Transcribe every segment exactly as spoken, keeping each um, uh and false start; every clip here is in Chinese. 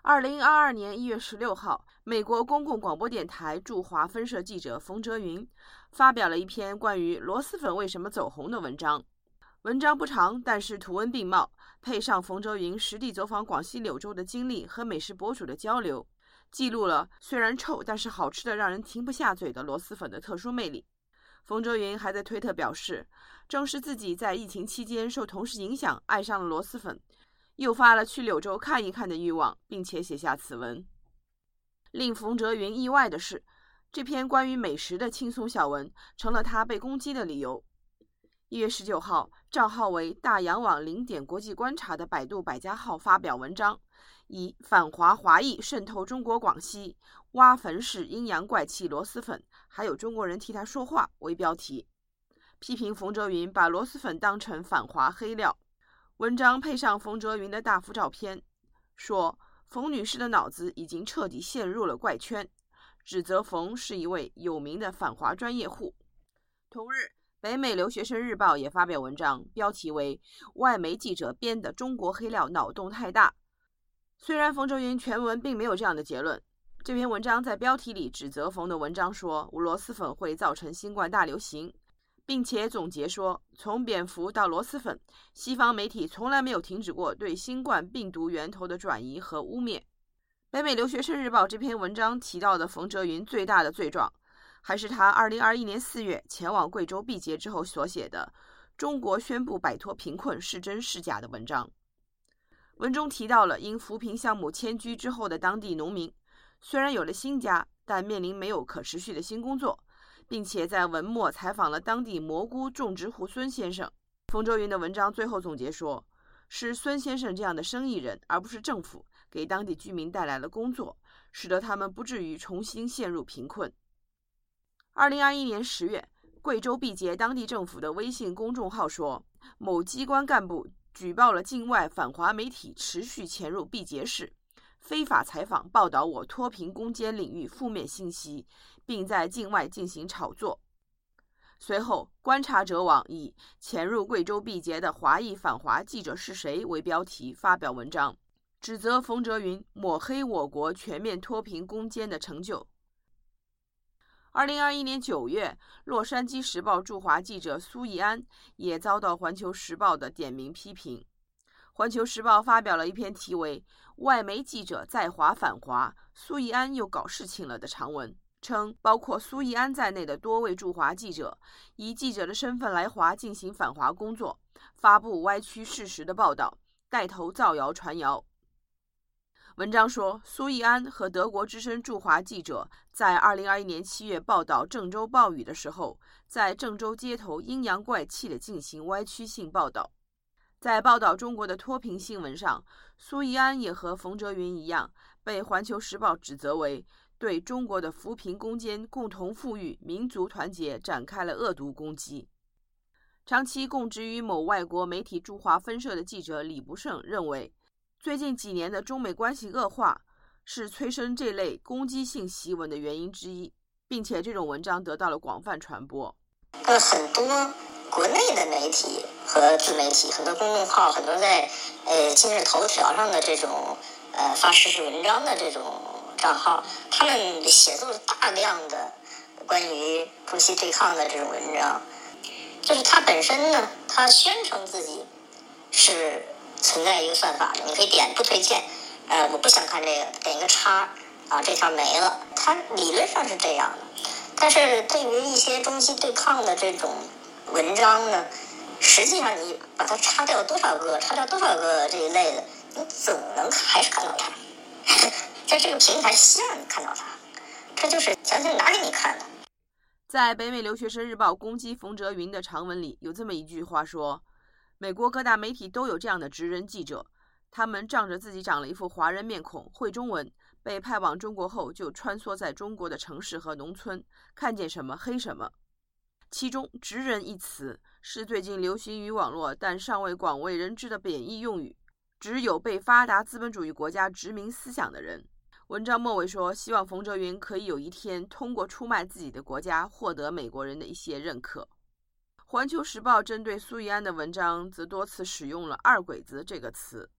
二零二二年一月十六号，美国公共广播电台驻华分社记者冯哲云发表了一篇关于螺蛳粉为什么走红的文章。文章不长，但是图文并茂，配上冯哲云实地走访广西柳州的经历和美食博主的交流，记录了虽然臭但是好吃的让人停不下嘴的螺蛳粉的特殊魅力。冯哲云还在推特表示，正是自己在疫情期间受同事影响爱上了螺蛳粉，诱发了去柳州看一看的欲望，并且写下此文。令冯哲云意外的是，这篇关于美食的轻松小文成了他被攻击的理由。一月十九号，账号为大洋网零点国际观察的百度百家号发表文章，以反华华裔渗透中国广西，挖坟式阴阳怪气螺蛳粉，还有中国人替他说话为标题，批评冯哲云把螺蛳粉当成反华黑料。文章配上冯哲云的大幅照片，说冯女士的脑子已经彻底陷入了怪圈，指责冯是一位有名的反华专业户。同日，北美留学生日报也发表文章，标题为外媒记者编的中国黑料脑洞太大。虽然冯哲云全文并没有这样的结论，这篇文章在标题里指责冯的文章说螺蛳粉会造成新冠大流行，并且总结说，从蝙蝠到螺蛳粉，西方媒体从来没有停止过对新冠病毒源头的转移和污蔑。北美留学生日报这篇文章提到的冯哲云最大的罪状，还是他二零二一年四月前往贵州毕节之后所写的中国宣布摆脱贫困是真是假的文章。文中提到了因扶贫项目迁居之后的当地农民，虽然有了新家，但面临没有可持续的新工作，并且在文末采访了当地蘑菇种植户孙先生。冯哲云的文章最后总结说，是孙先生这样的生意人，而不是政府，给当地居民带来了工作，使得他们不至于重新陷入贫困。二零二一年十月，贵州毕节当地政府的微信公众号说，某机关干部举报了境外反华媒体持续潜入毕节市，非法采访报道我脱贫攻坚领域负面信息，并在境外进行炒作。随后，观察者网以潜入贵州毕节的华裔反华记者是谁为标题发表文章，指责冯哲云抹黑我国全面脱贫攻坚的成就。二零二一年九月，洛杉矶时报驻华记者苏义安也遭到环球时报的点名批评。环球时报发表了一篇题为外媒记者在华反华，苏义安又搞事情了的长文，称包括苏义安在内的多位驻华记者以记者的身份来华进行反华工作，发布歪曲事实的报道，带头造谣传谣。文章说，苏义安和德国之声驻华记者在二零二一年七月报道郑州暴雨的时候，在郑州街头阴阳怪气地进行歪曲性报道。在报道中国的脱贫新闻上，苏义安也和冯哲云一样，被环球时报指责为对中国的扶贫攻坚、共同富裕、民族团结展开了恶毒攻击。长期供职于某外国媒体驻华分社的记者李不胜认为，最近几年的中美关系恶化是催生这类攻击性檄文的原因之一，并且这种文章得到了广泛传播。 呃，很多国内的媒体和自媒体，很多公众号，很多在呃今日头条上的这种呃发时事文章的这种账号，他们写作了大量的关于中西对抗的这种文章。就是它本身呢，它宣称自己是存在一个算法的，你可以点不推荐，呃，我不想看这个，点一个叉，啊，这条没了。它理论上是这样的，但是对于一些中西对抗的这种文章呢，实际上你把它擦掉多少个，擦掉多少个这一类的，你总能还是看到它，在这个平台希望你看到它，这就是想想拿给你看的。 在北美留学生日报攻击冯哲云的长文里，有这么一句话说，美国各大媒体都有这样的职人记者，他们仗着自己长了一副华人面孔，会中文，被派往中国后就穿梭在中国的城市和农村，看见什么黑什么。其中职人一词是最近流行于网络但尚未广为人知的贬义用语，只有被发达资本主义国家殖民思想的人。文章末尾说，希望冯哲云可以有一天通过出卖自己的国家获得美国人的一些认可。环球时报针对苏义安的文章则多次使用了二鬼子这个词。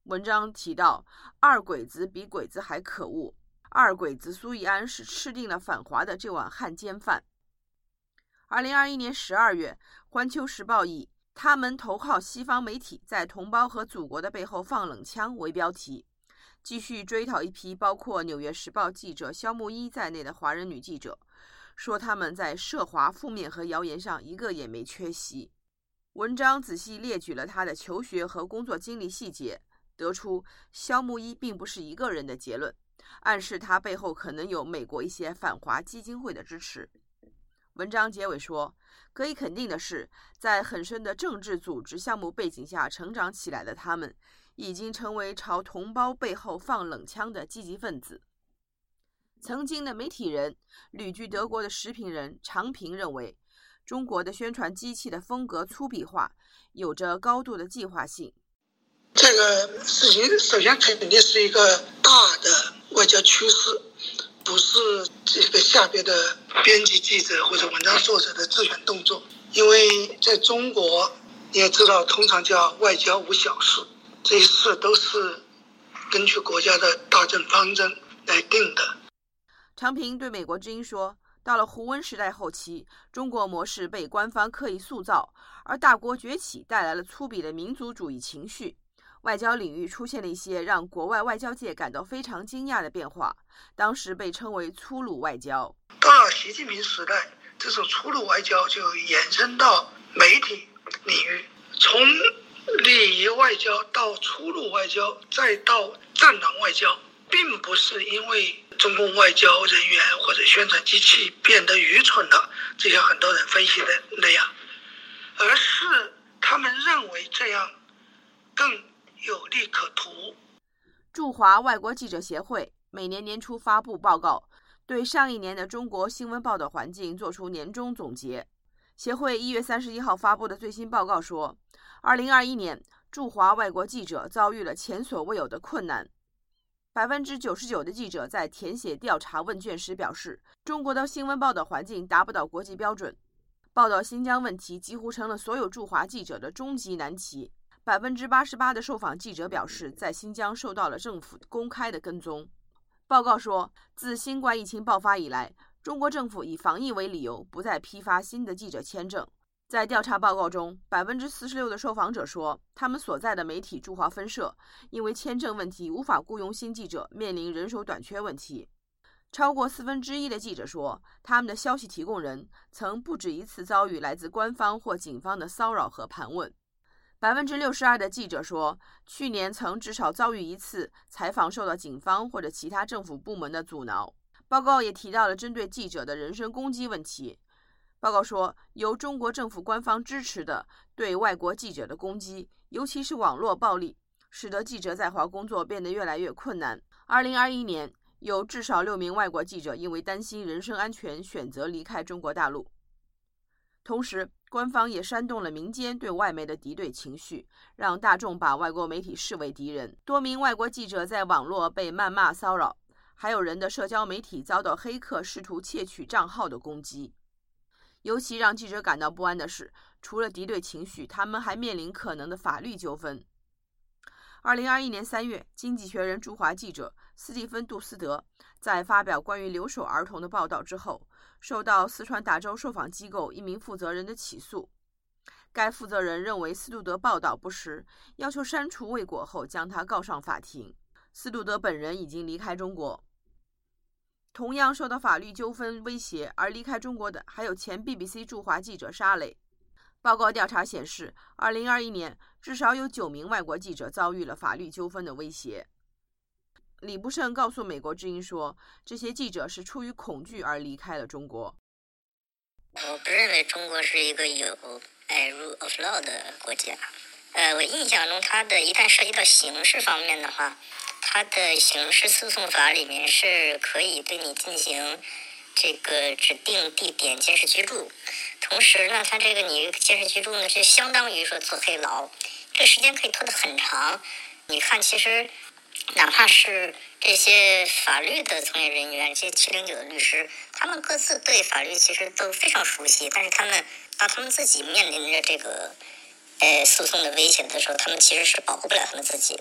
文章提到，二鬼子比鬼子还可恶，二鬼子苏易安是吃定了反华的这碗汉奸饭。二零二一年十二月，环球时报以他们投靠西方媒体，在同胞和祖国的背后放冷枪为标题，继续追讨一批包括纽约时报记者肖木一在内的华人女记者，说他们在涉华负面和谣言上一个也没缺席。文章仔细列举了他的求学和工作经历细节，得出肖木一并不是一个人的结论，暗示他背后可能有美国一些反华基金会的支持。文章结尾说，可以肯定的是，在很深的政治组织项目背景下成长起来的他们，已经成为朝同胞背后放冷枪的积极分子。曾经的媒体人、旅居德国的时评人常平认为，中国的宣传机器的风格粗鄙化，有着高度的计划性。 这个事情首先肯定是一个大的外交趋势，不是这个下边的编辑记者或者文章作者的自选动作。因为在中国你也知道，通常叫外交无小事，这些事都是根据国家的大政方针来定的。 常平对美国之音说，到了胡温时代后期，中国模式被官方刻意塑造，而大国崛起带来了粗鄙的民族主义情绪，外交领域出现了一些让国外外交界感到非常惊讶的变化，当时被称为粗鲁外交。 到了习近平时代，这种粗鲁外交就延伸到媒体领域，从礼仪外交到粗鲁外交，再到战狼外交，并不是因为中共外交人员或者宣传机器变得愚蠢了，这些很多人分析的那样，而是他们认为这样更有利可图。 驻华外国记者协会每年年初发布报告，对上一年的中国新闻报道环境做出年终总结。协会一月三十一号发布的最新报告说，二零二一年驻华外国记者遭遇了前所未有的困难。百分之九十九的记者在填写调查问卷时表示，中国的新闻报道环境达不到国际标准。报道新疆问题几乎成了所有驻华记者的终极难题。百分之八十八的受访记者表示，在新疆受到了政府公开的跟踪。报告说，自新冠疫情爆发以来，中国政府以防疫为理由，不再批发新的记者签证。在调查报告中， 百分之四十六 的受访者说，他们所在的媒体驻华分社因为签证问题无法雇佣新记者，面临人手短缺问题。超过四分之一的记者说，他们的消息提供人曾不止一次遭遇来自官方或警方的骚扰和盘问。百分之六十二的记者说，去年曾至少遭遇一次采访受到警方或者其他政府部门的阻挠。报告也提到了针对记者的人身攻击问题。报告说，由中国政府官方支持的对外国记者的攻击，尤其是网络暴力，使得记者在华工作变得越来越困难。二零二一年，有至少六名外国记者因为担心人身安全，选择离开中国大陆。同时，官方也煽动了民间对外媒的敌对情绪，让大众把外国媒体视为敌人。多名外国记者在网络被谩骂骚扰，还有人的社交媒体遭到黑客试图窃取账号的攻击。尤其让记者感到不安的是，除了敌对情绪，他们还面临可能的法律纠纷。二零二一年三月，经济学人驻华记者斯蒂芬·杜斯德在发表关于留守儿童的报道之后，受到四川达州受访机构一名负责人的起诉。该负责人认为斯杜德报道不实，要求删除未果后将他告上法庭。斯杜德本人已经离开中国。同样受到法律纠纷威胁而离开中国的还有前 B B C 驻华记者沙磊。报告调查显示，二零二一年至少有九名外国记者遭遇了法律纠纷的威胁。李布胜告诉美国之音说，这些记者是出于恐惧而离开了中国。 我不认为中国是一个有哎 rule of law 的国家。呃，我印象中，它的一旦涉及到刑事方面的话，它的刑事诉讼法里面是可以对你进行这个指定地点监视居住，同时呢，它这个你监视居住呢，就相当于说坐黑牢，这时间可以拖得很长。你看，其实哪怕是这些法律的从业人员，这些七零九的律师，他们各自对法律其实都非常熟悉，但是他们当他们自己面临着这个呃诉讼的危险的时候，他们其实是保护不了他们自己的。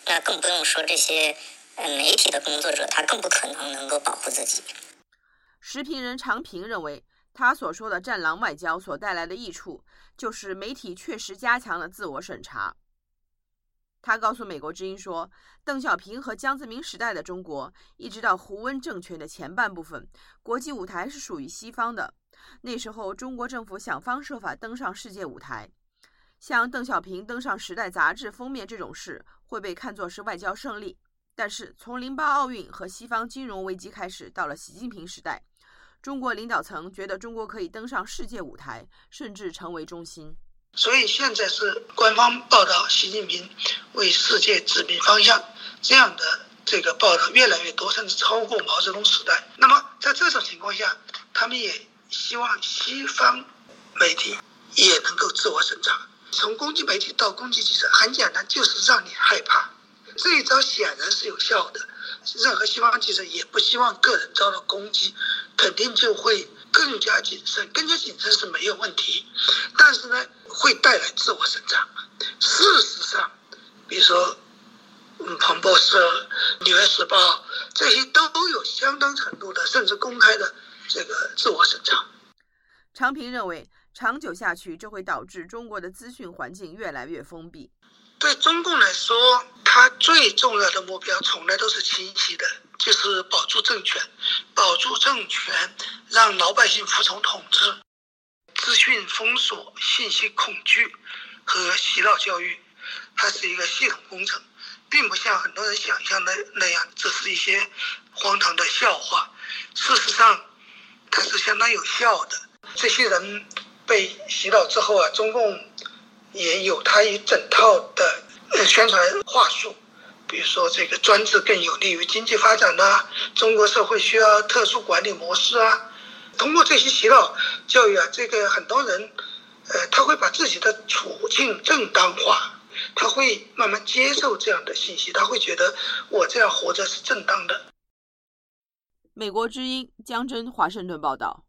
那更不用说这些呃媒体的工作者，他更不可能能够保护自己。 时评人常平认为，他所说的战狼外交所带来的益处，就是媒体确实加强了自我审查。他告诉美国之音说，邓小平和江泽民时代的中国，一直到胡温政权的前半部分，国际舞台是属于西方的。那时候，中国政府想方设法登上世界舞台。像邓小平登上《时代》杂志封面这种事，会被看作是外交胜利。但是，从零八奥运和西方金融危机开始，到了习近平时代，中国领导层觉得中国可以登上世界舞台，甚至成为中心。 所以现在是官方报道习近平为世界指明方向，这样的这个报道越来越多，甚至超过毛泽东时代。那么在这种情况下，他们也希望西方媒体也能够自我审查，从攻击媒体到攻击记者，很简单，就是让你害怕。这一招显然是有效的，任何西方记者也不希望个人遭到攻击，肯定就会更加谨慎，更加谨慎是没有问题，但是呢，会带来自我审查。事实上，比如说，嗯，彭博社、纽约时报这些都有相当程度的，甚至公开的这个自我审查。 常平认为，长久下去，这会导致中国的资讯环境越来越封闭。 对中共来说，它最重要的目标从来都是清晰的，就是保住政权，保住政权，让老百姓服从统治。资讯封锁、信息恐惧和洗脑教育，它是一个系统工程，并不像很多人想象的那样，这是一些荒唐的笑话。事实上，它是相当有效的。这些人被洗脑之后啊，中共也有他一整套的宣传话术，比如说这个专制更有利于经济发展啊，中国社会需要特殊管理模式啊。通过这些洗脑教育啊，这个很多人呃，他会把自己的处境正当化，他会慢慢接受这样的信息，他会觉得我这样活着是正当的。 美国之音，江真华盛顿报道。